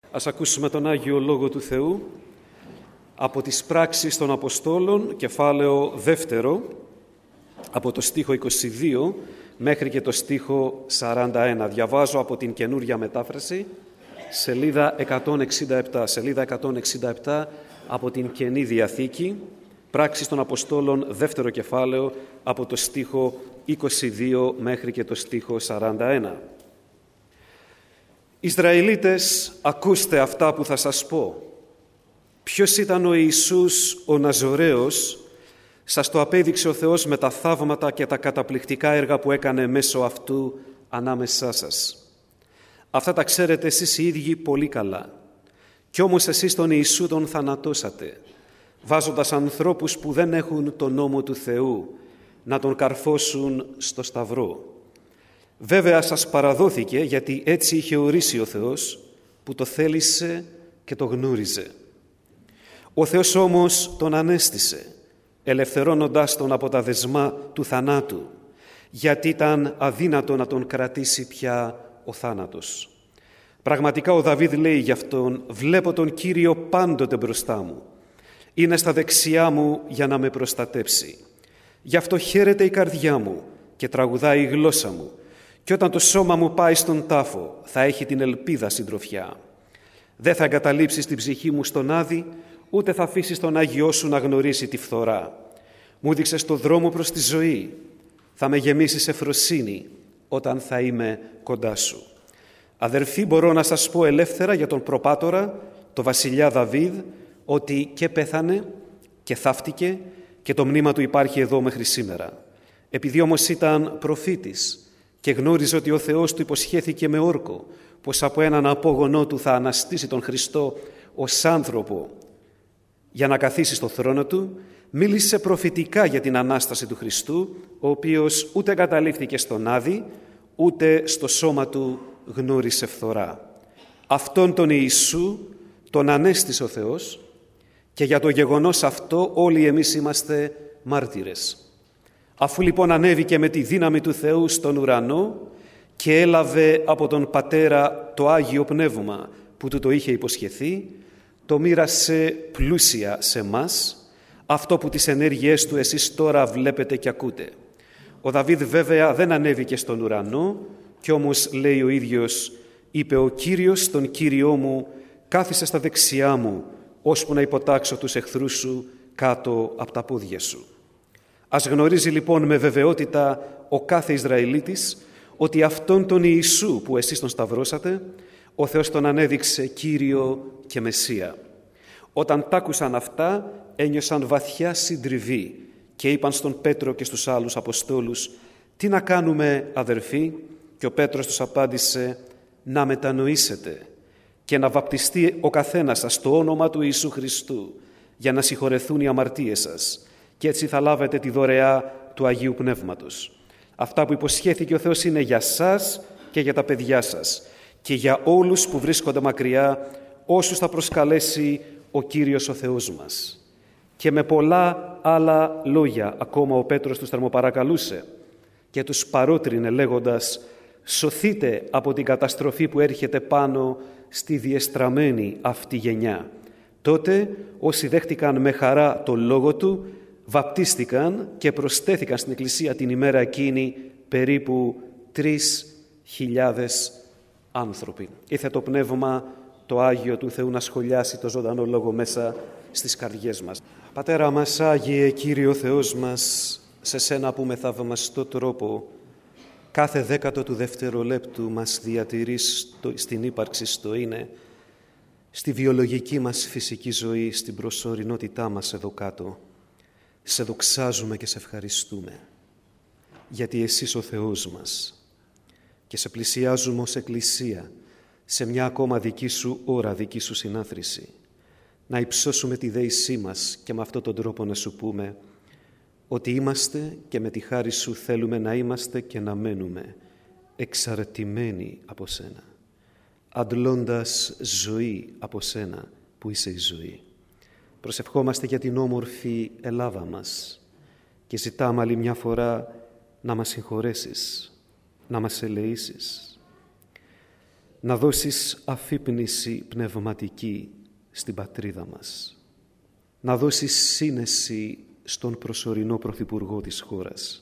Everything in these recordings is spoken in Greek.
Ας ακούσουμε τον Άγιο Λόγο του Θεού από τις Πράξεις των Αποστόλων, κεφάλαιο 2, από το στίχο 22 μέχρι και το στίχο 41. Διαβάζω από την Καινούρια Μετάφραση, σελίδα 167 από την Καινή Διαθήκη, Πράξεις των Αποστόλων, 2 κεφάλαιο, από το στίχο 22 μέχρι και το στίχο 41. Ισραηλίτες, ακούστε αυτά που θα σας πω. Ποιος ήταν ο Ιησούς ο Ναζωραίος? Σας το απέδειξε ο Θεός με τα θαύματα και τα καταπληκτικά έργα που έκανε μέσω αυτού ανάμεσά σας. Αυτά τα ξέρετε εσείς οι ίδιοι πολύ καλά. Κι όμως εσείς τον Ιησού τον θανατώσατε, βάζοντας ανθρώπους που δεν έχουν τον νόμο του Θεού να τον καρφώσουν στο σταυρό. Βέβαια σας παραδόθηκε γιατί έτσι είχε ορίσει ο Θεός που το θέλησε και το γνώριζε. Ο Θεός όμως τον ανέστησε, ελευθερώνοντας τον από τα δεσμά του θανάτου, γιατί ήταν αδύνατο να τον κρατήσει πια ο θάνατος. Πραγματικά ο Δαβίδ λέει γι' αυτόν: «Βλέπω τον Κύριο πάντοτε μπροστά μου. Είναι στα δεξιά μου για να με προστατέψει. Γι' αυτό χαίρεται η καρδιά μου και τραγουδάει η γλώσσα μου. Και όταν το σώμα μου πάει στον τάφο, θα έχει την ελπίδα συντροφιά. Δεν θα εγκαταλείψεις την ψυχή μου στον άδη, ούτε θα αφήσεις τον Άγιό σου να γνωρίσει τη φθορά. Μου δείξες το δρόμο προς τη ζωή. Θα με γεμίσεις ευφροσύνη όταν θα είμαι κοντά σου». Αδερφοί, μπορώ να σας πω ελεύθερα για τον προπάτορα, το βασιλιά Δαβίδ, ότι και πέθανε και θαύτηκε και το μνήμα του υπάρχει εδώ μέχρι σήμερα. Επειδή όμως ήταν προφήτης και γνώριζε ότι ο Θεός του υποσχέθηκε με όρκο πως από έναν απόγονό του θα αναστήσει τον Χριστό ως άνθρωπο για να καθίσει στο θρόνο του, μίλησε προφητικά για την Ανάσταση του Χριστού, ο οποίος ούτε εγκαταλείφθηκε στον άδη, ούτε στο σώμα του γνώρισε φθορά. Αυτόν τον Ιησού τον ανέστησε ο Θεός και για το γεγονός αυτό όλοι εμείς είμαστε μάρτυρες. Αφού λοιπόν ανέβηκε με τη δύναμη του Θεού στον ουρανό και έλαβε από τον Πατέρα το Άγιο Πνεύμα που του το είχε υποσχεθεί, το μοίρασε πλούσια σε μας, αυτό που τις ενέργειές του εσείς τώρα βλέπετε και ακούτε. Ο Δαβίδ βέβαια δεν ανέβηκε στον ουρανό, κι όμως λέει ο ίδιος, είπε ο Κύριος τον Κύριό μου, κάθισε στα δεξιά μου, ώσπου να υποτάξω τους εχθρούς σου κάτω από τα πόδια σου. Ας γνωρίζει λοιπόν με βεβαιότητα ο κάθε Ισραηλίτης ότι αυτόν τον Ιησού που εσείς τον σταυρώσατε, ο Θεός τον ανέδειξε Κύριο και Μεσσία. Όταν τ' άκουσαν αυτά, ένιωσαν βαθιά συντριβή και είπαν στον Πέτρο και στους άλλους Αποστόλους: «Τι να κάνουμε, αδερφοί?» Και ο Πέτρος τους απάντησε: «Να μετανοήσετε και να βαπτιστεί ο καθένας σας στο όνομα του Ιησού Χριστού για να συγχωρεθούν οι αμαρτίες σας, και έτσι θα λάβετε τη δωρεά του Αγίου Πνεύματος. Αυτά που υποσχέθηκε ο Θεός είναι για σας και για τα παιδιά σας και για όλους που βρίσκονται μακριά, όσους θα προσκαλέσει ο Κύριος ο Θεός μας». Και με πολλά άλλα λόγια ακόμα ο Πέτρος τους θερμοπαρακαλούσε και τους παρότρινε λέγοντας: «Σωθείτε από την καταστροφή που έρχεται πάνω στη διεστραμμένη αυτή γενιά». Τότε όσοι δέχτηκαν με χαρά το λόγο του βαπτίστηκαν και προσθέθηκαν στην Εκκλησία την ημέρα εκείνη περίπου 3.000 άνθρωποι. Ήρθε το Πνεύμα το Άγιο του Θεού να σχολιάσει το ζωντανό λόγο μέσα στις καρδιές μας. Πατέρα μας Άγιε, Κύριε ο Θεός μας, σε Σένα που με θαυμαστό τρόπο κάθε δέκατο του δευτερολέπτου μας διατηρείς στην ύπαρξη στο είναι, στη βιολογική μας φυσική ζωή, στην προσωρινότητά μας εδώ κάτω. Σε δοξάζουμε και σε ευχαριστούμε, γιατί Εσείς ο Θεός μας, και σε πλησιάζουμε ως Εκκλησία σε μια ακόμα δική Σου ώρα, δική Σου συνάθρηση, να υψώσουμε τη δέησή μας και με αυτόν τον τρόπο να Σου πούμε ότι είμαστε και με τη χάρη Σου θέλουμε να είμαστε και να μένουμε εξαρτημένοι από Σένα, αντλώντας ζωή από Σένα που είσαι η ζωή. Προσευχόμαστε για την όμορφη Ελλάδα μας και ζητάμε άλλη μια φορά να μας συγχωρέσεις, να μας ελεήσεις. να δώσεις αφύπνιση πνευματική στην πατρίδα μας, να δώσεις σύνεση στον προσωρινό πρωθυπουργό της χώρας,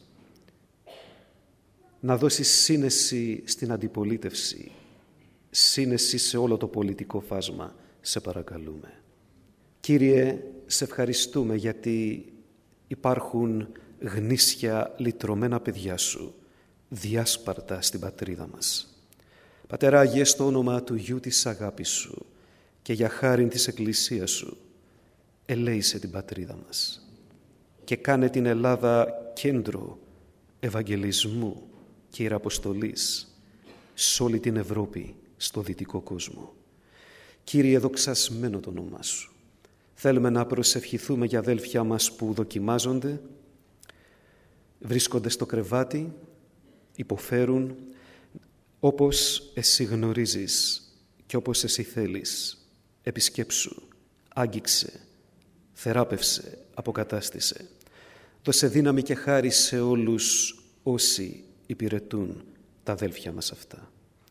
να δώσεις σύνεση στην αντιπολίτευση, σύνεση σε όλο το πολιτικό φάσμα, σε παρακαλούμε. Κύριε, σε ευχαριστούμε γιατί υπάρχουν γνήσια λυτρωμένα παιδιά σου, διάσπαρτα στην πατρίδα μας. Πατέρα Άγιε, στο όνομα του Γιού της αγάπης σου και για χάριν της Εκκλησίας σου, ελέησε την πατρίδα μας και κάνε την Ελλάδα κέντρο ευαγγελισμού και ιεραποστολής σε όλη την Ευρώπη, στο δυτικό κόσμο. Κύριε, δοξασμένο το όνομά σου. Θέλουμε να προσευχηθούμε για αδέλφια μας που δοκιμάζονται, βρίσκονται στο κρεβάτι, υποφέρουν, όπως εσύ γνωρίζεις και όπως εσύ θέλεις. Επισκέψου, άγγιξε, θεράπευσε, αποκατάστησε. Δώσε δύναμη και χάρη σε όλους όσοι υπηρετούν τα αδέλφια μας αυτά.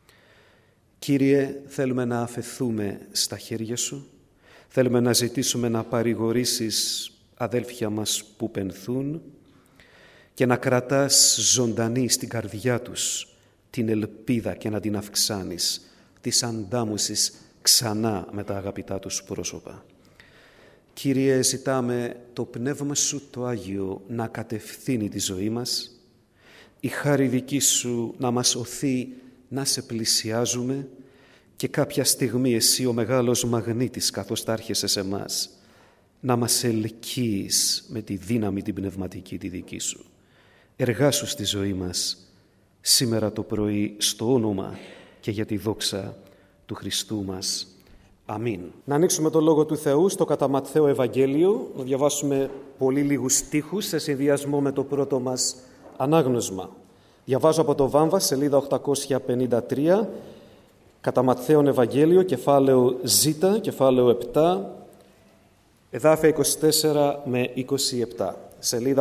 Κύριε, θέλουμε να αφεθούμε στα χέρια σου. Θέλουμε να ζητήσουμε να παρηγορήσεις αδέλφια μας που πενθούν και να κρατάς ζωντανή στην καρδιά τους την ελπίδα και να την αυξάνεις, τις αντάμωσης ξανά με τα αγαπητά τους πρόσωπα. Κύριε, ζητάμε το Πνεύμα Σου το Άγιο να κατευθύνει τη ζωή μας, η χάρη δική Σου να μας οθεί να σε πλησιάζουμε και κάποια στιγμή εσύ ο μεγάλος μαγνήτης καθώς θα έρχεσαι σε εμάς να μας ελκύεις με τη δύναμη την πνευματική τη δική Σου. Εργάσου στη ζωή μας σήμερα το πρωί στο όνομα και για τη δόξα του Χριστού μας. Αμήν. Να ανοίξουμε το Λόγο του Θεού στο κατά Ματθαίο Ευαγγέλιο, να διαβάσουμε πολύ λίγους στίχους σε συνδυασμό με το πρώτο μας ανάγνωσμα. Διαβάζω από το Βάμβα, σελίδα 853, κατά Ματθαίον Ευαγγέλιο, κεφάλαιο Ζ, κεφάλαιο 7, εδάφια 24 με 27, σελίδα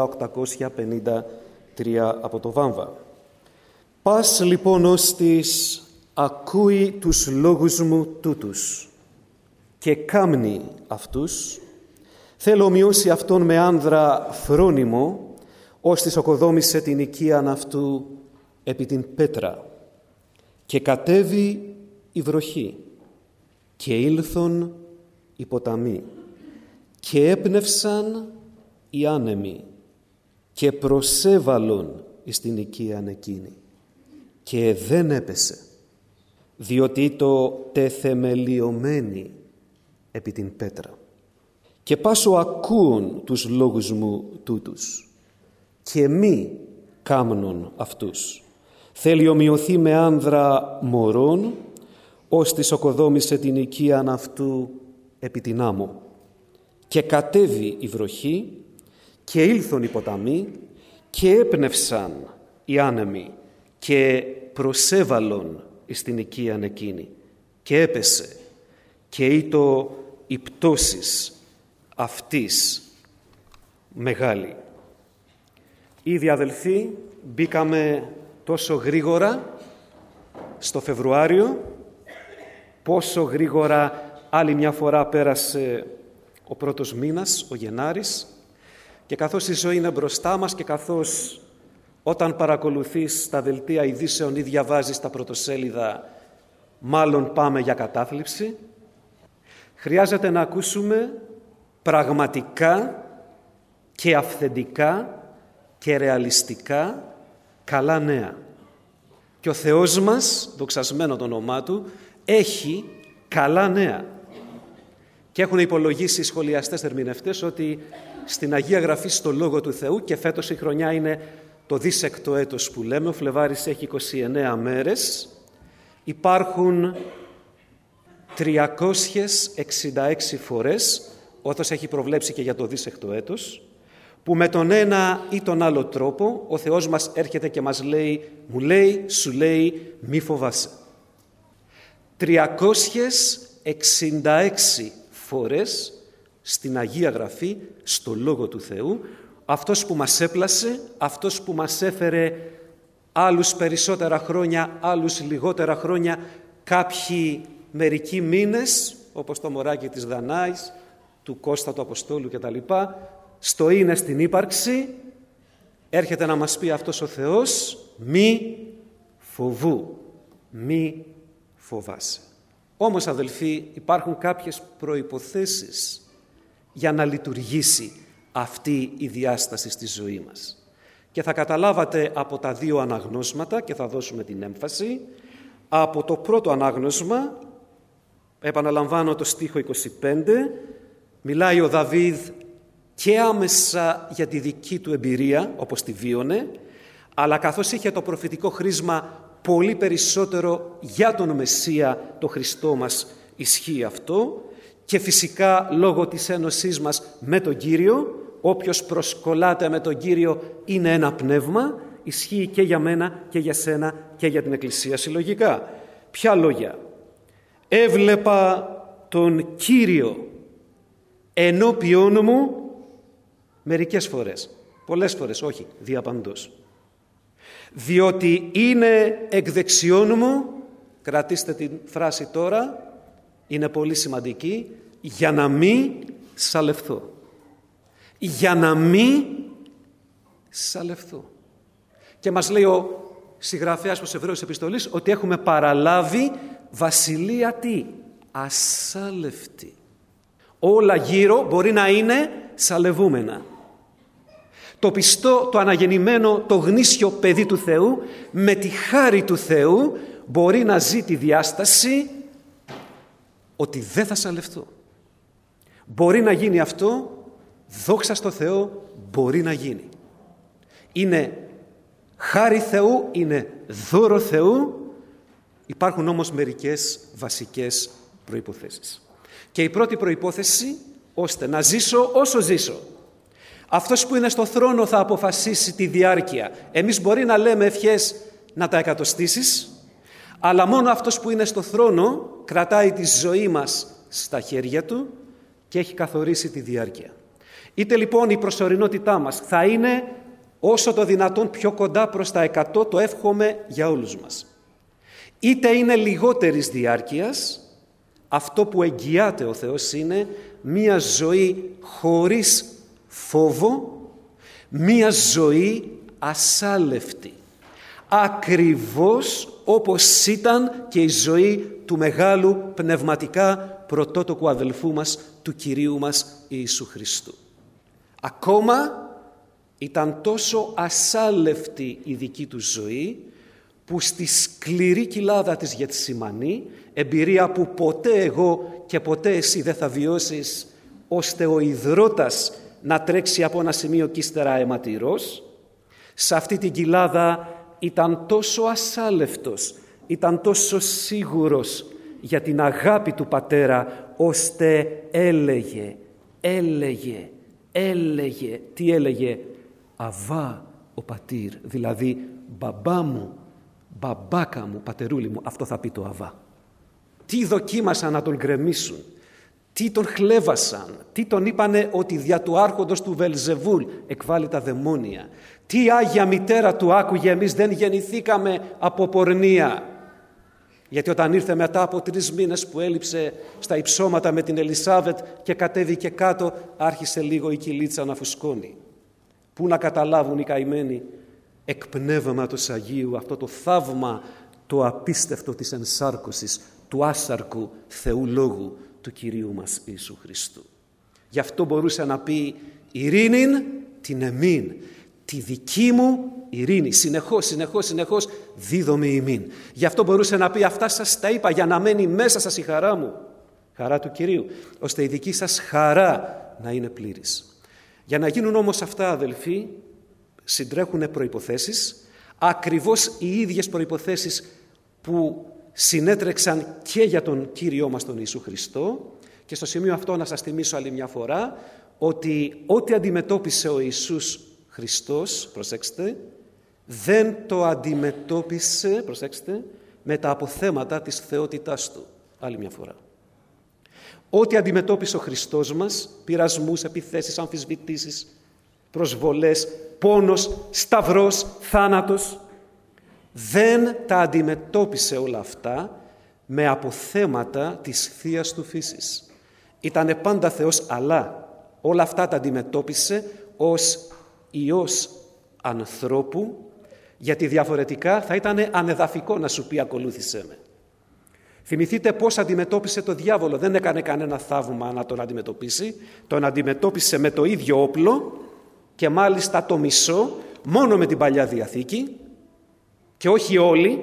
853 από το Βάμβα. Πας λοιπόν ώστις ακούει τους λόγους μου τούτους και κάμνει αυτούς, θέλω ομοιώσει αυτόν με άνδρα φρόνιμο, ώστις οκοδόμησε την οικίαν αυτού επί την πέτρα και κατέβη η βροχή και ήλθον οι ποταμοί και έπνευσαν οι άνεμοι και προσέβαλον εις την οικίαν εκείνη και δεν έπεσε, διότι το τεθεμελιωμένη επί την πέτρα. Και πάσο ακούουν τους λόγους μου τούτους και μη κάμνον αυτούς. Θέλει ομοιωθεί με άνδρα μωρών, ώστις οκοδόμησε την οικίαν αυτού επί την άμμο. Και κατέβη η βροχή και ήλθον οι ποταμοί και έπνευσαν οι άνεμοι και προσέβαλον εις την οικίαν εκείνη και έπεσε και ήτο η πτώσης αυτής μεγάλη. Ήδη αδελφοί μπήκαμε τόσο γρήγορα στο Φεβρουάριο, πόσο γρήγορα άλλη μια φορά πέρασε ο πρώτος μήνας, ο Γενάρης, και καθώς η ζωή είναι μπροστά μας και καθώς όταν παρακολουθείς τα δελτία ειδήσεων ή διαβάζεις τα πρωτοσέλιδα μάλλον πάμε για κατάθλιψη, χρειάζεται να ακούσουμε πραγματικά και αυθεντικά και ρεαλιστικά καλά νέα. Και ο Θεός μας, δοξασμένο το όνομά Του, έχει καλά νέα. Και έχουν υπολογίσει οι σχολιαστές ερμηνευτές ότι στην Αγία Γραφή, στο Λόγο του Θεού, και φέτος η χρονιά είναι το δίσεκτο έτος που λέμε, ο Φλεβάρης έχει 29 μέρες, υπάρχουν 366 φορές, όπως έχει προβλέψει και για το δίσεκτο έτος, που με τον ένα ή τον άλλο τρόπο ο Θεός μας έρχεται και μας λέει, μου λέει, σου λέει, μη φοβάσαι. 366 φορές στην Αγία Γραφή, στο Λόγο του Θεού, αυτός που μας έπλασε, αυτός που μας έφερε άλλους περισσότερα χρόνια, άλλους λιγότερα χρόνια, κάποιοι μερικοί μήνες, όπως το μωράκι της Δανάης, του Κώστα του Αποστόλου κτλ., στο είναι στην ύπαρξη, έρχεται να μας πει αυτός ο Θεός, μη φοβού, μη φοβάσαι. Όμως, αδελφοί, υπάρχουν κάποιες προϋποθέσεις για να λειτουργήσει αυτή η διάσταση στη ζωή μας. Και θα καταλάβατε από τα δύο αναγνώσματα, και θα δώσουμε την έμφαση. Από το πρώτο ανάγνωσμα, επαναλαμβάνω το στίχο 25, μιλάει ο Δαβίδ και άμεσα για τη δική του εμπειρία, όπως τη βίωνε, αλλά καθώς είχε το προφητικό χρήσμα πολύ περισσότερο για τον Μεσσία, το Χριστό μας, ισχύει αυτό, και φυσικά λόγω της ένωσής μας με τον Κύριο, όποιος προσκολάται με τον Κύριο είναι ένα πνεύμα, ισχύει και για μένα και για σένα και για την Εκκλησία συλλογικά. Ποια λόγια? Έβλεπα τον Κύριο ενώπιόν μου μερικές φορές, πολλές φορές, όχι, διαπαντός. Διότι είναι εκ δεξιών μου, κρατήστε την φράση τώρα, είναι πολύ σημαντική, για να μην σαλευθώ. Για να μην σαλευθώ. Και μας λέει ο συγγραφέας προς Εβραίους επιστολής ότι έχουμε παραλάβει βασιλεία τι? Ασάλευτη. Όλα γύρω μπορεί να είναι σαλευούμενα. Το πιστό, το αναγεννημένο, το γνήσιο παιδί του Θεού, με τη χάρη του Θεού, μπορεί να ζει τη διάσταση ότι δεν θα σαλευτώ. Μπορεί να γίνει αυτό, δόξα στο Θεό, μπορεί να γίνει. Είναι χάρη Θεού, είναι δώρο Θεού, υπάρχουν όμως μερικές βασικές προϋποθέσεις. Και η πρώτη προϋπόθεση, ώστε να ζήσω όσο ζήσω, αυτός που είναι στο θρόνο θα αποφασίσει τη διάρκεια. Εμείς μπορεί να λέμε ευχές να τα εκατοστήσεις, αλλά μόνο αυτός που είναι στο θρόνο κρατάει τη ζωή μας στα χέρια του και έχει καθορίσει τη διάρκεια. Είτε λοιπόν η προσωρινότητά μας θα είναι όσο το δυνατόν πιο κοντά προς τα 100, το εύχομαι για όλους μας. Είτε είναι λιγότερης διάρκειας, αυτό που εγγυάται ο Θεός είναι μία ζωή χωρίς φόβο, μία ζωή ασάλευτη. Ακριβώς όπως ήταν και η ζωή του μεγάλου πνευματικά πρωτότοκου αδελφού μας, του Κυρίου μας Ιησού Χριστού. Ακόμα ήταν τόσο ασάλευτη η δική του ζωή, που στη σκληρή κοιλάδα της Γετσιμανή, εμπειρία που ποτέ εγώ και ποτέ εσύ δεν θα βιώσεις, ώστε ο υδρότας να τρέξει από ένα σημείο κι ύστερα αιματηρός, σε αυτή την κοιλάδα ήταν τόσο ασάλευτος, ήταν τόσο σίγουρος για την αγάπη του Πατέρα, ώστε έλεγε, τι έλεγε? Αβά ο πατήρ, δηλαδή μπαμπά μου, μπαμπάκα μου, πατερούλη μου, αυτό θα πει το Αβά. Τι δοκίμασαν να τον γκρεμίσουν, τι τον χλέβασαν, τι τον είπανε ότι δια του άρχοντος του Βελζεβούλ εκβάλλει τα δαιμόνια, τι Άγια Μητέρα του άκουγε, εμείς δεν γεννηθήκαμε από πορνεία. Γιατί όταν ήρθε μετά από 3 μήνες που έλειψε στα υψώματα με την Ελισάβετ και κατέβηκε κάτω, άρχισε λίγο η κυλίτσα να φουσκώνει. Πού να καταλάβουν οι καημένοι εκ πνεύματος Αγίου αυτό το θαύμα, το απίστευτο της ενσάρκωσης του άσαρκου Θεού Λόγου του Κυρίου μας Ιησού Χριστού. Γι' αυτό μπορούσε να πει ειρήνην την εμήν, τη δική μου ειρήνη, συνεχώς δίδομαι ημίν. Γι' αυτό μπορούσε να πει αυτά σας τα είπα για να μένει μέσα σας η χαρά μου, χαρά του Κυρίου, ώστε η δική σας χαρά να είναι πλήρης. Για να γίνουν όμως αυτά, αδελφοί, συντρέχουν προϋποθέσεις, ακριβώς οι ίδιες προϋποθέσεις που συνέτρεξαν και για τον Κύριό μας τον Ιησού Χριστό. Και στο σημείο αυτό να σας θυμίσω άλλη μια φορά ότι ό,τι αντιμετώπισε ο Ιησούς Χριστός, προσέξτε, δεν το αντιμετώπισε, προσέξτε, με τα αποθέματα της θεότητάς του. Άλλη μια φορά. Ό,τι αντιμετώπισε ο Χριστός μας, πειρασμούς, επιθέσεις, αμφισβητήσεις, προσβολές, πόνος, σταυρός, θάνατος, δεν τα αντιμετώπισε όλα αυτά με αποθέματα της θείας του φύσης. Ήτανε πάντα Θεός, αλλά όλα αυτά τα αντιμετώπισε ως Υιός ανθρώπου, γιατί διαφορετικά θα ήταν ανεδαφικό να σου πει ακολούθησέ με. Θυμηθείτε πώς αντιμετώπισε το διάβολο. Δεν έκανε κανένα θαύμα να τον αντιμετωπίσει. Τον αντιμετώπισε με το ίδιο όπλο και μάλιστα το μισό, μόνο με την Παλιά Διαθήκη, και όχι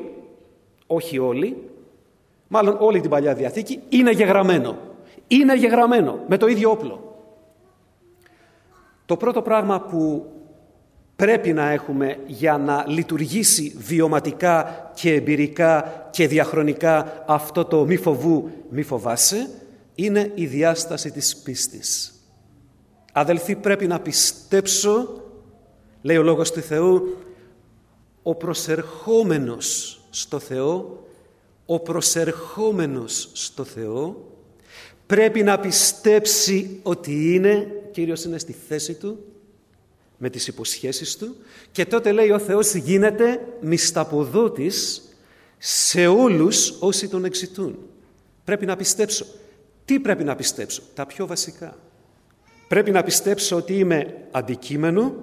όλοι, μάλλον όλη την Παλιά Διαθήκη, είναι γεγραμμένο με το ίδιο όπλο. Το πρώτο πράγμα που πρέπει να έχουμε για να λειτουργήσει βιωματικά και εμπειρικά και διαχρονικά αυτό το μη φοβού, μη φοβάσαι, είναι η διάσταση της πίστης. Αδελφοί, πρέπει να πιστέψω, λέει ο Λόγος του Θεού, ο προσερχόμενος στο Θεό πρέπει να πιστέψει ότι είναι, Κύριος είναι στη θέση Του, με τις υποσχέσεις Του, και τότε λέει ο Θεός γίνεται μισθαποδότης σε όλους όσοι Τον εξητούν. Πρέπει να πιστέψω. Τι πρέπει να πιστέψω? Τα πιο βασικά. Πρέπει να πιστέψω ότι είμαι αντικείμενο,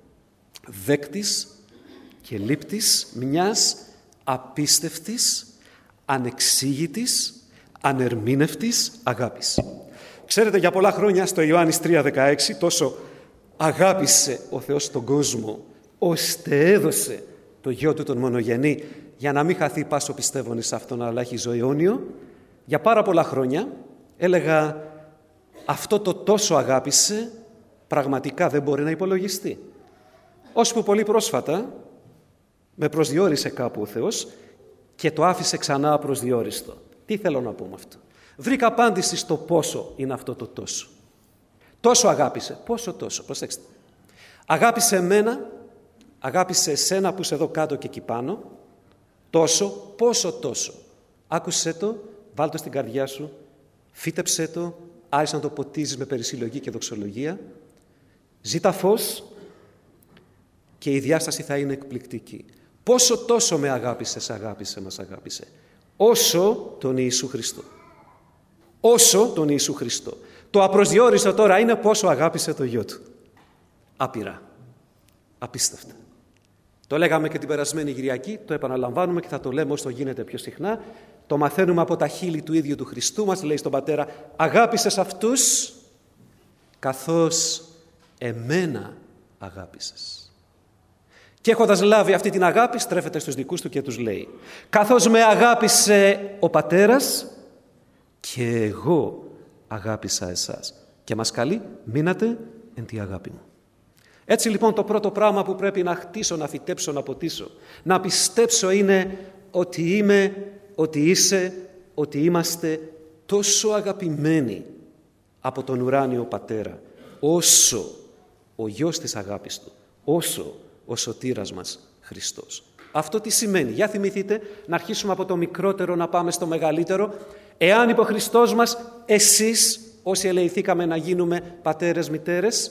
δέκτης και λήπτης μιας απίστευτης, ανεξήγητης, ανερμήνευτης αγάπης. Ξέρετε, για πολλά χρόνια στο Ιωάννης 3,16 τόσο αγάπησε ο Θεός τον κόσμο, ώστε έδωσε το Γιο Του τον μονογενή, για να μην χαθεί πάσο πιστεύων εις Αυτόν, αλλά έχει ζωή αιώνιο. Για πάρα πολλά χρόνια έλεγα, αυτό το τόσο αγάπησε πραγματικά δεν μπορεί να υπολογιστεί. Ώσπου πολύ πρόσφατα με προσδιορίσε κάπου ο Θεός και το άφησε ξανά απροσδιόριστο. Τι θέλω να πω με αυτό? Βρήκα απάντηση στο πόσο είναι αυτό το τόσο. Τόσο αγάπησε. Πόσο τόσο? Προσέξτε. Αγάπησε εμένα, αγάπησε εσένα που είσαι εδώ κάτω και εκεί πάνω. Τόσο, πόσο τόσο? Άκουσέ το, βάλ' το στην καρδιά σου, φύτεψέ το, άισε να το ποτίζεις με περισυλλογή και δοξολογία. Ζήτα φως και η διάσταση θα είναι εκπληκτική. Πόσο τόσο με αγάπησες, μας αγάπησε? Όσο τον Ιησού Χριστό. Όσο τον Ιησού Χριστό. Το απροσδιόριστο τώρα είναι πόσο αγάπησε το Γιο Του. Άπειρα. Απίστευτα. Το λέγαμε και την περασμένη Κυριακή, το επαναλαμβάνουμε και θα το λέμε όσο γίνεται πιο συχνά. Το μαθαίνουμε από τα χείλη του ίδιου του Χριστού μας, λέει στον Πατέρα, αγάπησες αυτούς καθώς εμένα αγάπησες. Και έχοντας λάβει αυτή την αγάπη, στρέφεται στους δικούς του και τους λέει, καθώς με αγάπησε ο Πατέρας και εγώ αγάπησα εσάς. Και μας καλεί, μείνατε εν τη αγάπη μου. Έτσι λοιπόν το πρώτο πράγμα που πρέπει να χτίσω, να φυτέψω, να ποτίσω, να πιστέψω είναι ότι είμαι, ότι είσαι, ότι είμαστε τόσο αγαπημένοι από τον ουράνιο Πατέρα, όσο ο Γιος της αγάπης Του, όσο ο σωτήρας μας Χριστός. Αυτό τι σημαίνει? Για θυμηθείτε, να αρχίσουμε από το μικρότερο να πάμε στο μεγαλύτερο. Εάν είπε ο Χριστός μας, εσείς όσοι ελεηθήκαμε να γίνουμε πατέρες, μητέρες,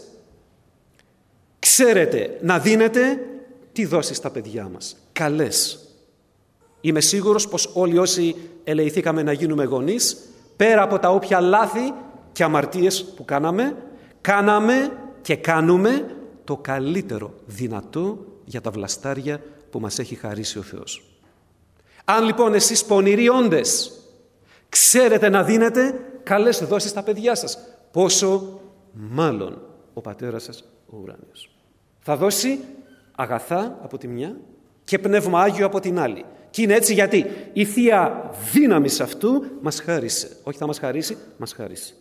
ξέρετε να δίνετε τι δώσεις στα παιδιά μας? Καλές. Είμαι σίγουρος πως όλοι όσοι ελεηθήκαμε να γίνουμε γονείς, πέρα από τα όποια λάθη και αμαρτίες που κάναμε και κάνουμε το καλύτερο δυνατό για τα βλαστάρια που μας έχει χαρίσει ο Θεός. Αν λοιπόν εσείς πονηροί όντες ξέρετε να δίνετε καλές δόσεις στα παιδιά σας, πόσο μάλλον ο Πατέρας σας ο ουράνιος. Θα δώσει αγαθά από τη μια και πνεύμα Άγιο από την άλλη. Και είναι έτσι γιατί η Θεία δύναμη αυτού μας χάρισε. Όχι θα μας χαρίσει, μας χάρισε.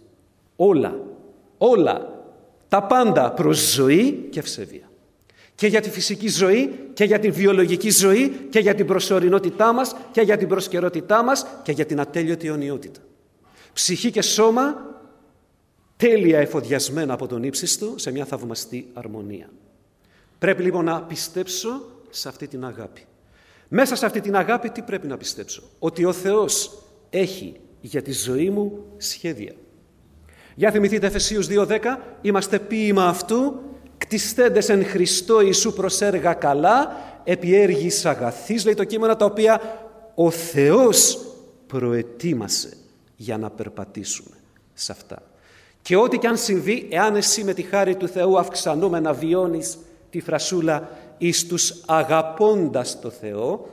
Όλα, τα πάντα προς ζωή και ευσεβία. Και για τη φυσική ζωή και για τη βιολογική ζωή και για την προσωρινότητά μας και για την προσκαιρότητά μας και για την ατέλειωτη αιωνιότητα. Ψυχή και σώμα τέλεια εφοδιασμένα από τον ύψιστο σε μια θαυμαστή αρμονία. Πρέπει λοιπόν να πιστέψω σε αυτή την αγάπη. Μέσα σε αυτή την αγάπη τι πρέπει να πιστέψω? Ότι ο Θεός έχει για τη ζωή μου σχέδια. Για θυμηθείτε Εφεσίους 2:10, είμαστε ποίημα αυτού, κτιστέντες εν Χριστώ Ιησού προς έργα καλά, επί έργης αγαθής, λέει το κείμενο, τα οποία ο Θεός προετοίμασε για να περπατήσουμε σε αυτά. Και ό,τι κι αν συμβεί, εάν εσύ με τη χάρη του Θεού αυξανόμενα βιώνεις τη φρασούλα εις τους αγαπώντας το Θεό,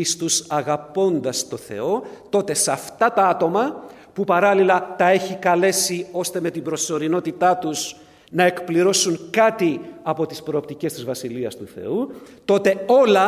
τότε σε αυτά τα άτομα που παράλληλα τα έχει καλέσει ώστε με την προσωρινότητά τους να εκπληρώσουν κάτι από τις προοπτικές της Βασιλείας του Θεού, τότε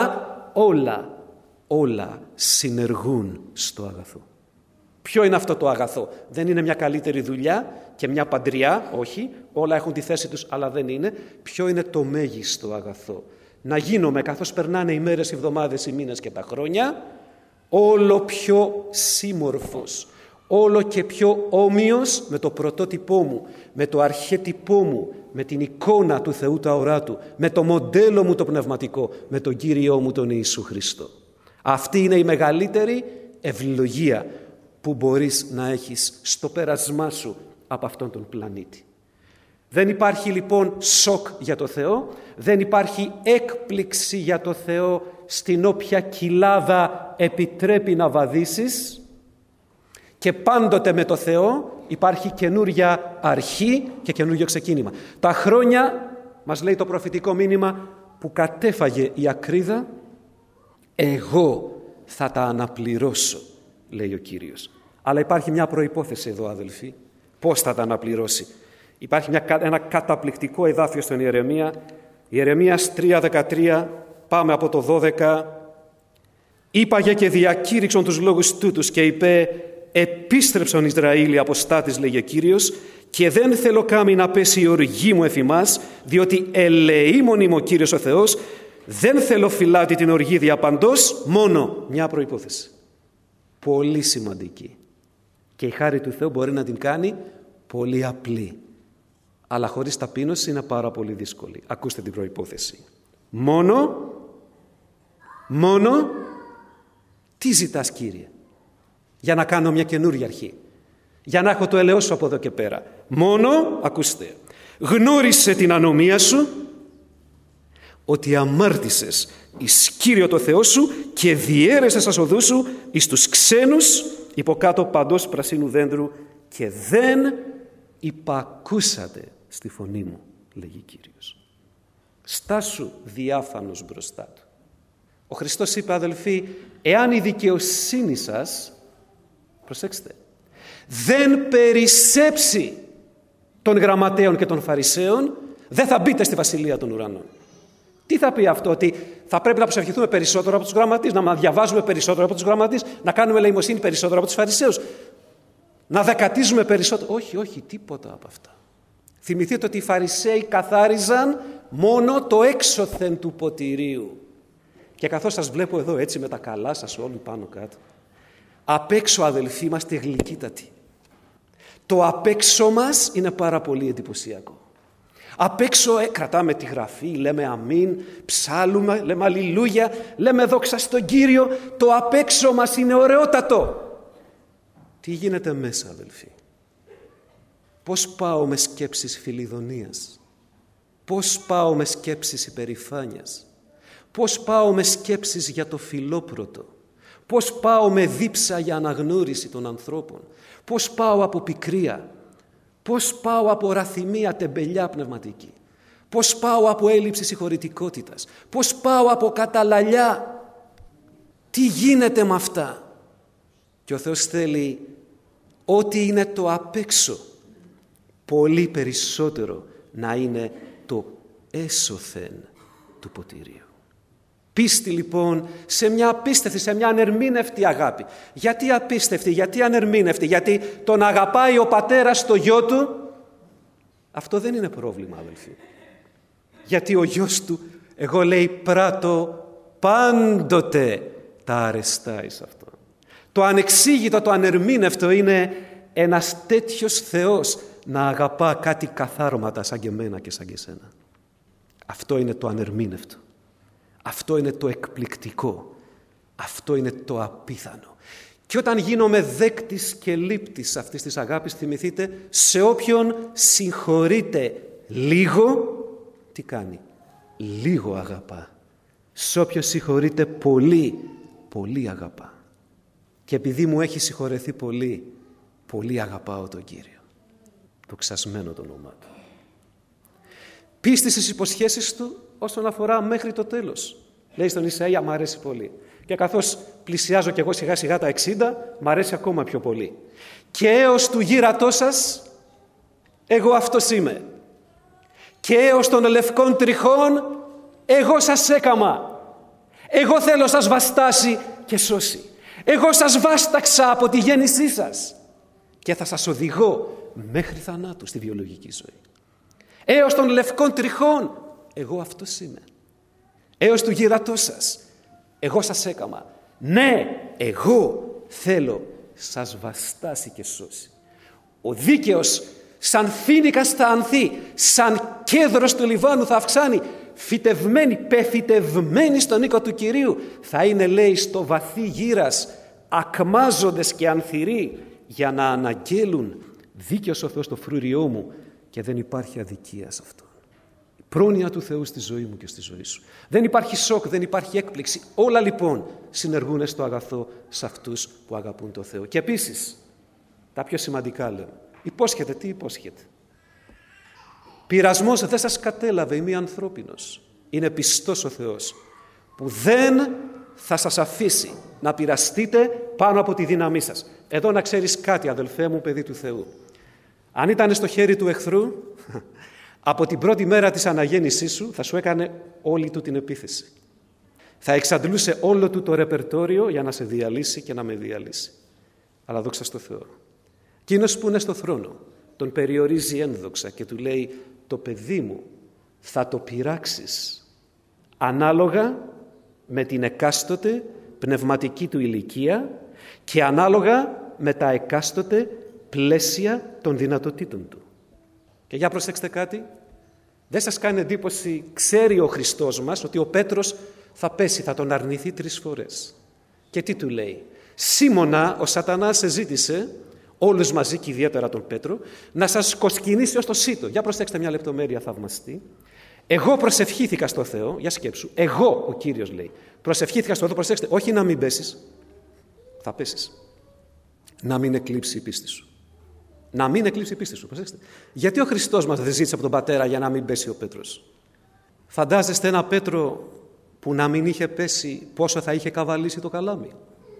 όλα συνεργούν στο αγαθό. Ποιο είναι αυτό το αγαθό? Δεν είναι μια καλύτερη δουλειά και μια παντριά, όχι, όλα έχουν τη θέση τους, αλλά δεν είναι. Ποιο είναι το μέγιστο αγαθό? Να γίνομαι, καθώς περνάνε οι μέρες, οι εβδομάδες, οι μήνες και τα χρόνια, όλο πιο σύμμορφος, όλο και πιο όμοιος με το πρωτότυπό μου, με το αρχέτυπό μου, με την εικόνα του Θεού τα οράτου, με το μοντέλο μου το πνευματικό, με τον Κύριό μου τον Ιησού Χριστό. Αυτή είναι η μεγαλύτερη ευλογία που μπορείς να έχεις στο πέρασμά σου από αυτόν τον πλανήτη. Δεν υπάρχει λοιπόν σοκ για το Θεό, δεν υπάρχει έκπληξη για το Θεό στην όποια κοιλάδα επιτρέπει να βαδίσεις, και πάντοτε με το Θεό υπάρχει καινούρια αρχή και καινούριο ξεκίνημα. Τα χρόνια, μας λέει το προφητικό μήνυμα, που κατέφαγε η ακρίδα, εγώ θα τα αναπληρώσω, λέει ο Κύριος. Αλλά υπάρχει μια προϋπόθεση εδώ, αδελφοί. Πώς θα τα αναπληρώσει? Υπάρχει ένα καταπληκτικό εδάφιο στον Ιερεμία, Ιερεμίας 3:13, πάμε από το 12. «Είπαγε και διακήρυξον τους λόγους τούτους και είπε, επίστρεψον Ισραήλ οι αποστάτες, λέγει ο Κύριος, και δεν θέλω κάμει να πέσει η οργή μου εφ' ημάς, διότι ελεήμων είμαι ο Κύριος ο Θεός, δεν θέλω φυλάτη την οργή διαπαντός». Μόνο μια προϋπόθεση, πολύ σημαντική, και η χάρη του Θεού μπορεί να την κάνει πολύ απλή, αλλά χωρίς ταπείνωση είναι πάρα πολύ δύσκολη. Ακούστε την προϋπόθεση. Μόνο τι ζητάς, Κύριε? Για να κάνω μια καινούρια αρχή, για να έχω το ελαιό σου από εδώ και πέρα. Μόνο, ακούστε, γνώρισε την ανομία σου, ότι αμάρτησες εις Κύριο το Θεό σου και διέρεσες ας οδού σου εις τους ξένους υποκάτω παντός πρασίνου δέντρου και δεν υπακούσατε στη φωνή μου, λέγει Κύριος. Στάσου διάφανος μπροστά του. Ο Χριστός είπε, αδελφοί, εάν η δικαιοσύνη σας, προσέξτε, δεν περισσέψει των γραμματέων και των φαρισαίων, δεν θα μπείτε στη Βασιλεία των Ουρανών. Τι θα πει αυτό? Ότι θα πρέπει να προσευχηθούμε περισσότερο από τους γραμματείς, να διαβάζουμε περισσότερο από τους γραμματείς, να κάνουμε ελεημοσύνη περισσότερο από τους φαρισαίους, να δεκατίζουμε περισσότερο? Όχι, τίποτα από αυτά. Θυμηθείτε ότι οι φαρισαίοι καθάριζαν μόνο το έξωθεν του ποτηρίου. Και καθώς σας βλέπω εδώ έτσι με τα καλά σας όλοι πάνω κάτω, απ' έξω, αδελφοί, είμαστε γλυκύτατοι. Το απ' έξω μας είναι πάρα πολύ εντυπωσιακό. Απ' έξω κρατάμε τη γραφή, λέμε αμήν, ψάλουμε, λέμε αλληλούια, λέμε δόξα στον Κύριο. Το απ' έξω μας είναι ωραιότατο. Τι γίνεται μέσα, αδελφοί? Πώς πάω με σκέψεις φιλιδονίας? Πώς πάω με σκέψεις υπερηφάνειας? Πώς πάω με σκέψεις για το φιλόπρωτο? Πώς πάω με δίψα για αναγνώριση των ανθρώπων? Πώς πάω από πικρία? Πώς πάω από ραθυμία, τεμπελιά πνευματική? Πώς πάω από έλλειψη συγχωρητικότητας? Πώς πάω από καταλαλιά? Τι γίνεται με αυτά? Και ο Θεός θέλει ό,τι είναι το απ' έξω πολύ περισσότερο να είναι το έσωθεν του ποτηρίου. Πίστη λοιπόν σε μια απίστευτη, σε μια ανερμήνευτη αγάπη. Γιατί απίστευτη, γιατί ανερμήνευτη? Γιατί τον αγαπάει ο πατέρας το γιο του. Αυτό δεν είναι πρόβλημα, αδελφοί. Γιατί ο γιος του, εγώ λέει πράττω πάντοτε τα αρεστά εις αυτό. Το ανεξήγητο, το ανερμήνευτο είναι ένας τέτοιος Θεός να αγαπά κάτι καθάρματα σαν και εμένα και σαν και εσένα. Αυτό είναι το ανερμήνευτο. Αυτό είναι το εκπληκτικό. Αυτό είναι το απίθανο. Και όταν γίνομαι δέκτης και λήπτης αυτής της αγάπης, θυμηθείτε, σε όποιον συγχωρείται λίγο, τι κάνει? Λίγο αγαπά. Σε όποιον συγχωρείται πολύ, πολύ αγαπά. και επειδή μου έχει συγχωρεθεί πολύ, πολύ αγαπάω τον Κύριο. Δοξασμένο το όνομά Του. Πίστη στις υποσχέσεις Του όσον αφορά μέχρι το τέλος. Λέει στον Ισαΐα, μ' αρέσει πολύ. Και καθώς πλησιάζω κι εγώ σιγά σιγά τα 60, μ' αρέσει ακόμα πιο πολύ. Και έως του γύρατός σας, εγώ αυτός είμαι. Και έως των λευκών τριχών, εγώ σας έκαμα. Εγώ θέλω σας βαστάσει και σώσει. Εγώ σας βάσταξα από τη γέννησή σας και θα σας οδηγώ μέχρι θανάτου στη βιολογική ζωή. Έως των λευκών τριχών, εγώ αυτός είμαι. Έως του γύρατός σας, εγώ σας έκαμα. Ναι, εγώ θέλω σας βαστάσει και σώσει. Ο δίκαιος σαν φοίνικας θα ανθεί, σαν κέδρος του Λιβάνου θα αυξάνει, φυτευμένοι, πεφυτευμένοι στον οίκο του Κυρίου, θα είναι, λέει, στο βαθύ γύρας, ακμάζοντες και ανθυροί, για να αναγγέλουν δίκαιος ο Θεός το φρούριό μου και δεν υπάρχει αδικία σε αυτό. Η πρόνοια του Θεού στη ζωή μου και στη ζωή σου. Δεν υπάρχει σοκ, δεν υπάρχει έκπληξη. Όλα λοιπόν συνεργούν στο αγαθό σε αυτούς που αγαπούν το Θεό. Και επίσης, τα πιο σημαντικά λέω, υπόσχεται, τι υπόσχεται? Πειρασμός δεν σας κατέλαβε ημί ανθρώπινος. Είναι πιστός ο Θεός που δεν θα σας αφήσει να πειραστείτε πάνω από τη δύναμή σας. Εδώ να ξέρεις κάτι, αδελφέ μου, παιδί του Θεού. Αν ήταν στο χέρι του εχθρού, από την πρώτη μέρα της αναγέννησής σου θα σου έκανε όλη του την επίθεση. Θα εξαντλούσε όλο του το ρεπερτόριο για να σε διαλύσει και να με διαλύσει. Αλλά δόξα στο Θεό. Εκείνος που είναι στο θρόνο τον περιορίζει ένδοξα και του λέει, το παιδί μου θα το πειράξεις ανάλογα με την εκάστοτε πνευματική του ηλικία και ανάλογα με τα εκάστοτε πλαίσια των δυνατοτήτων του. Και για προσέξτε κάτι, δεν σας κάνει εντύπωση, ξέρει ο Χριστός μας ότι ο Πέτρος θα πέσει, θα τον αρνηθεί 3 φορές. Και τι του λέει? Σίμωνα, ο Σατανάς σε ζήτησε, όλους μαζί και ιδιαίτερα τον Πέτρο, να σας κοσκινήσει ως το σύτο. Για προσέξτε μια λεπτομέρεια θαυμαστή. Εγώ προσευχήθηκα στο Θεό, για σκέψου, εγώ, ο Κύριος λέει, προσευχήθηκα στο Θεό, προσέξτε, όχι να μην πέσεις, θα πέσεις. Να μην εκλείψει η πίστη σου. Να μην εκλείψει η πίστη σου, προσέξτε. Γιατί ο Χριστός μας δεν ζήτησε από τον Πατέρα για να μην πέσει ο Πέτρος? Φαντάζεστε ένα Πέτρο που να μην είχε πέσει, πόσο θα είχε καβαλήσει το καλάμι?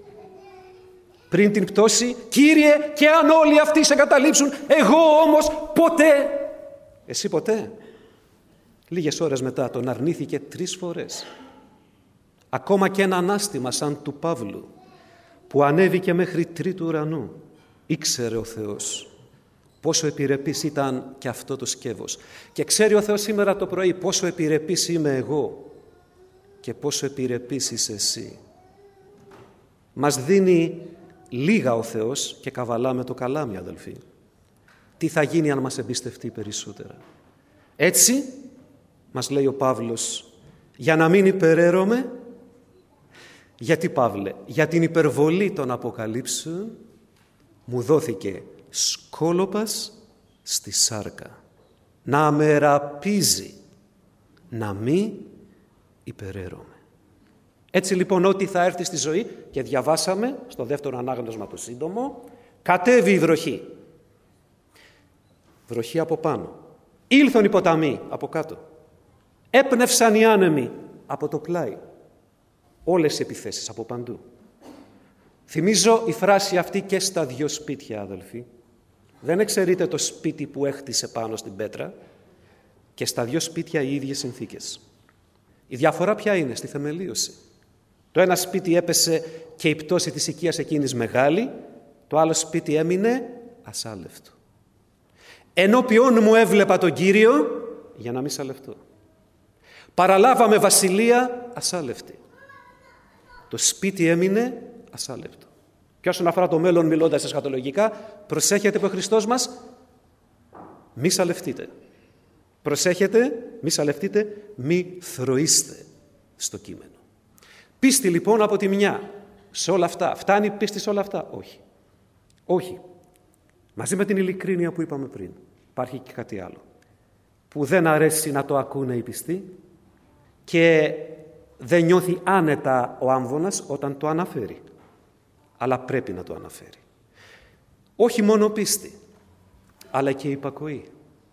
Πριν την πτώση, Κύριε, και αν όλοι αυτοί σε καταλήψουν, εγώ όμως ποτέ. Εσύ ποτέ? Λίγες ώρες μετά τον αρνήθηκε 3 φορές. Ακόμα και ένα ανάστημα σαν του Παύλου, που ανέβηκε μέχρι 3ου ουρανού, ήξερε ο Θεός πόσο επιρρεπής ήταν και αυτό το σκεύος. Και ξέρει ο Θεός σήμερα το πρωί πόσο επιρρεπής είμαι εγώ και πόσο επιρρεπής είσαι εσύ. Μας δίνει λίγα ο Θεός και καβαλάμε το καλάμι, αδελφοί. Τι θα γίνει αν μας εμπιστευτεί περισσότερα? Έτσι, μας λέει ο Παύλος, για να μην υπεραίρομαι. Γιατί, Παύλε? Για την υπερβολή των αποκαλύψεων μου δόθηκε σκόλοπας στη σάρκα, να με ραπίζει, να μη υπεραίρομαι. Έτσι λοιπόν, ό,τι θα έρθει στη ζωή, και διαβάσαμε στο δεύτερο ανάγνωσμα το σύντομο, κατέβη η βροχή. Βροχή από πάνω. Ήλθον οι ποταμοί από κάτω. Έπνευσαν οι άνεμοι από το πλάι. Όλες οι επιθέσεις από παντού. Θυμίζω η φράση αυτή και στα 2 σπίτια, αδελφοί. Δεν εξαιρείται το σπίτι που έχτισε πάνω στην πέτρα, και στα 2 σπίτια οι ίδιες συνθήκες. Η διαφορά ποια είναι? Στη θεμελίωση. Το ένα σπίτι έπεσε και η πτώση της οικίας εκείνης μεγάλη, το άλλο σπίτι έμεινε ασάλευτο. Ενώπιον μου έβλεπα τον Κύριο για να μη σαλευτώ. Παραλάβαμε βασιλεία ασάλευτη. Το σπίτι έμεινε ασάλευτο. Και όσον αφορά το μέλλον, μιλώντας εσχατολογικά, προσέχετε που ο Χριστός μας, μη σαλευτείτε. Προσέχετε, μη σαλευτείτε, μη θροείστε στο κείμενο. Πίστη λοιπόν από τη μια σε όλα αυτά. Φτάνει πίστη σε όλα αυτά? Όχι. Όχι. Μαζί με την ειλικρίνεια που είπαμε πριν, υπάρχει και κάτι άλλο που δεν αρέσει να το ακούνε οι πιστοί και δεν νιώθει άνετα ο άμβονας όταν το αναφέρει. αλλά πρέπει να το αναφέρει. Όχι μόνο πίστη, αλλά και υπακοή.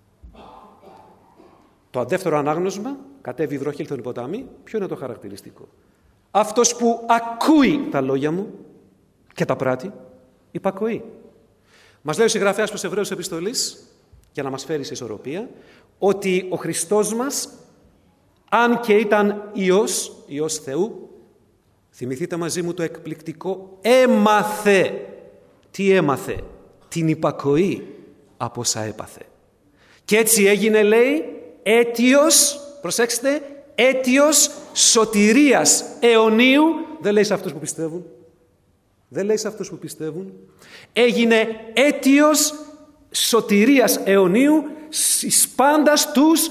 Το δεύτερο ανάγνωσμα, κατέβει η βροχή, ήλθον οι ποτάμοι, ποιο είναι το χαρακτηριστικό? Αυτός που ακούει τα λόγια μου και τα πράττει, υπακοή. Μας λέει ο συγγραφέας προς Εβραίους επιστολής, για να μας φέρει σε ισορροπία, ότι ο Χριστός μας, αν και ήταν Υιός Θεού, θυμηθείτε μαζί μου το εκπληκτικό, έμαθε. Τι έμαθε? Την υπακοή από όσα έπαθε. Και έτσι έγινε, λέει, αίτιος, προσέξτε, αίτιος σωτηρίας αιωνίου. Δεν λέει σε αυτούς που πιστεύουν. Δεν λέει σε αυτούς που πιστεύουν. Έγινε αίτιος σωτηρίας αιωνίου εις πάντας τους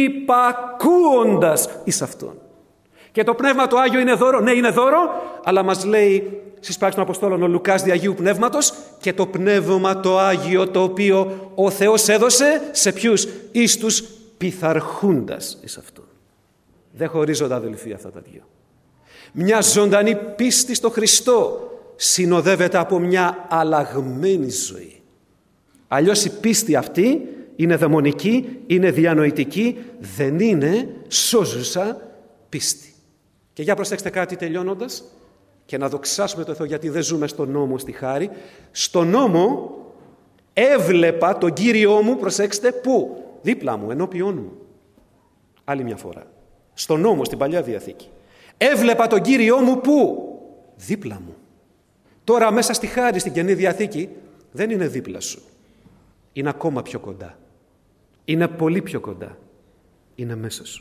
υπακούοντας εις Αυτόν. Και το Πνεύμα το Άγιο είναι δώρο. Ναι, είναι δώρο, αλλά μας λέει στις πράξεις των Αποστόλων ο Λουκάς δι' Αγίου Πνεύματος, και το Πνεύμα το Άγιο το οποίο ο Θεός έδωσε σε ποιους? Εις τους πειθαρχούντας εις Αυτόν. Δεν χωρίζονται, αδελφοί, αυτά τα δύο. Μια ζωντανή πίστη στο Χριστό συνοδεύεται από μια αλλαγμένη ζωή. Αλλιώς η πίστη αυτή είναι δαιμονική, είναι διανοητική, δεν είναι σώζουσα πίστη. Και για προσέξτε κάτι τελειώνοντας, και να δοξάσουμε το Θεό, γιατί δεν ζούμε στον νόμο στη χάρη. Στον νόμο έβλεπα τον Κύριό μου, προσέξτε, πού? Δίπλα μου, ενώπιόν μου. Άλλη μια φορά. Στον νόμο, στην Παλιά Διαθήκη. Έβλεπα τον Κύριό μου πού? Δίπλα μου. Τώρα μέσα στη χάρη, στην Καινή Διαθήκη, δεν είναι δίπλα σου. Είναι ακόμα πιο κοντά. Είναι πολύ πιο κοντά. Είναι μέσα σου.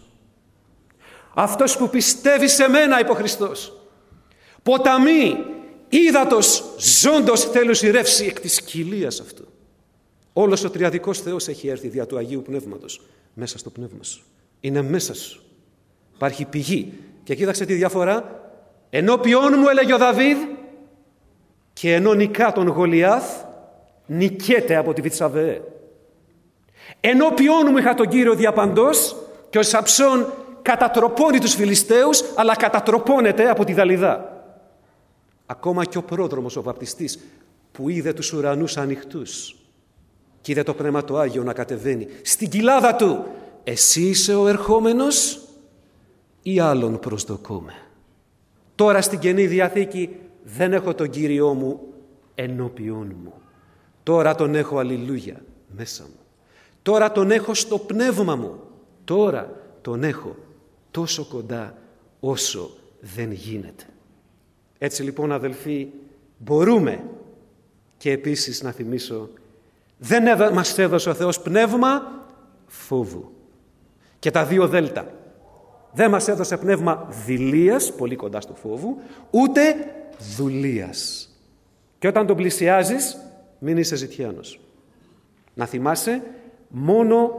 Αυτός που πιστεύει σε μένα, είπε ο Χριστός, ποταμί ύδατος ζώντος θέλουσι ρεύσει εκ της κοιλίας αυτού. Όλος ο τριαδικός Θεός έχει έρθει δια του Αγίου Πνεύματος μέσα στο πνεύμα σου. Είναι μέσα σου. Υπάρχει πηγή. Και κοίταξε τη διαφορά. Ενώπιόν μου, έλεγε ο Δαβίδ, και ενώ νικά τον Γολιάθ, νικέται από τη Βητσαβεέ. Ενώπιόν μου είχα τον Κύριο διαπαντός, και ο Σαμψών κατατροπώνει τους Φιλιστέους, αλλά κατατροπώνεται από τη Δαλιδά. Ακόμα και ο πρόδρομος, ο βαπτιστής, που είδε τους ουρανούς ανοιχτούς και είδε το Πνεύμα το Άγιο να κατεβαίνει στην κοιλάδα του, εσύ είσαι ο ερχόμενος ή άλλον προσδοκούμε? Τώρα στην Καινή Διαθήκη δεν έχω τον Κύριό μου ενώπιόν μου. Τώρα τον έχω, αλληλούια, μέσα μου. Τώρα τον έχω στο πνεύμα μου. Τώρα τον έχω τόσο κοντά όσο δεν γίνεται. Έτσι λοιπόν, αδελφοί, μπορούμε, και επίσης να θυμίσω, δεν μας έδωσε ο Θεός πνεύμα φόβου. Και τα δύο δέλτα. Δεν μας έδωσε πνεύμα δειλίας, πολύ κοντά στο φόβου, ούτε δουλείας. Και όταν τον πλησιάζεις, μην είσαι ζητιάνος. Να θυμάσαι, μόνο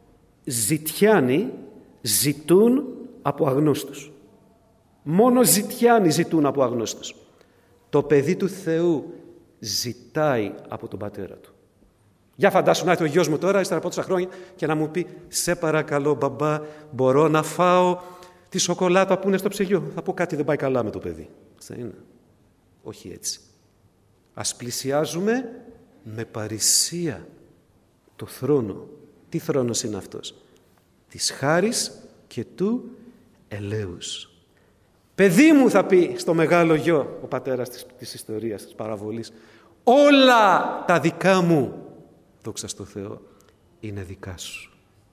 ζητιάνοι ζητούν από αγνώστους. Μόνο ζητιάνοι ζητούν από αγνώστους. Το παιδί του Θεού ζητάει από τον πατέρα του. Για φαντάσου να έρθει ο γιος μου τώρα, ύστερα από τόσα χρόνια, και να μου πει, σε παρακαλώ μπαμπά, μπορώ να φάω τη σοκολάτα που είναι στο ψυγείο? Θα πω, κάτι δεν πάει καλά με το παιδί. Δεν είναι. Όχι έτσι. Ας πλησιάζουμε με παρησία το θρόνο. Τι θρόνος είναι αυτός? Της χάρης και του ελέους. Παιδί μου, θα πει στο μεγάλο γιο ο πατέρας της ιστορίας, της παραβολής, όλα τα δικά μου, δόξα στο Θεό, είναι δικά σου.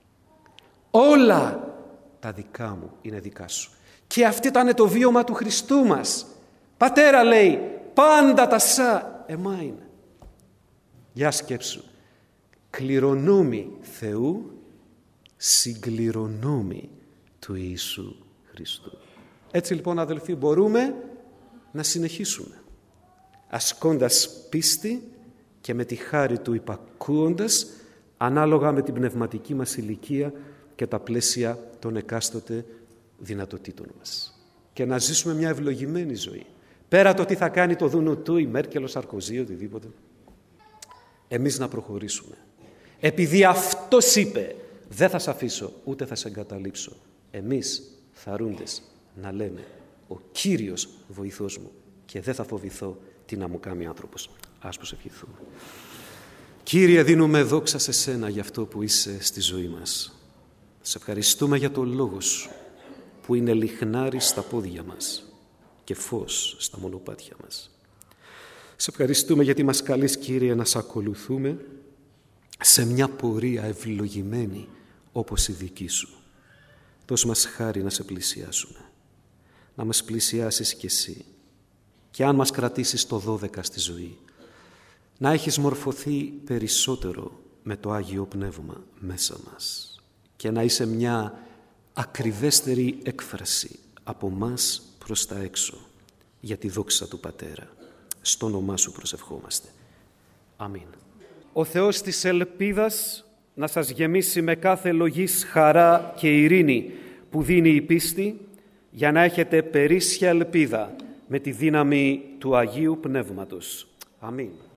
Όλα τα δικά μου είναι δικά σου. Και αυτό ήταν το βίωμα του Χριστού μας. Πατέρα, λέει, πάντα τα σα εμάιν. Για σκέψου. Κληρονόμοι Θεού, συγκληρονόμοι του Ιησού Χριστού. Έτσι λοιπόν, αδελφοί, μπορούμε να συνεχίσουμε ασκώντας πίστη και με τη χάρη του υπακούοντας, ανάλογα με την πνευματική μας ηλικία και τα πλαίσια των εκάστοτε δυνατοτήτων μας. Και να ζήσουμε μια ευλογημένη ζωή. Πέρα το τι θα κάνει το δούνο του, η Μέρκελ, ο Σαρκοζή, οτιδήποτε. Εμείς να προχωρήσουμε. Επειδή αυτός είπε, δεν θα σε αφήσω ούτε θα σε εγκαταλείψω. Εμείς θαρούντες να λέμε, ο Κύριος βοηθός μου, και δεν θα φοβηθώ τι να μου κάνει άνθρωπος. Ας προσευχηθούμε. Κύριε, δίνουμε δόξα σε Σένα για αυτό που είσαι στη ζωή μας. Σε ευχαριστούμε για το Λόγο Σου, που είναι λιχνάρι στα πόδια μας και φως στα μονοπάτια μας. Σε ευχαριστούμε γιατί μας καλείς, Κύριε, να Σ' ακολουθούμε σε μια πορεία ευλογημένη όπως η δική Σου. Δώσ' μας χάρη να Σε πλησιάσουμε, να μας πλησιάσεις κι Εσύ, και αν μας κρατήσεις το 12 στη ζωή, να έχεις μορφωθεί περισσότερο με το Άγιο Πνεύμα μέσα μας και να είσαι μια ακριβέστερη έκφραση από μας προς τα έξω για τη δόξα του Πατέρα. Στο όνομά Σου προσευχόμαστε. Αμήν. Ο Θεός της ελπίδας να σας γεμίσει με κάθε λογής χαρά και ειρήνη που δίνει η πίστη, για να έχετε περίσσια ελπίδα με τη δύναμη του Αγίου Πνεύματος. Αμήν.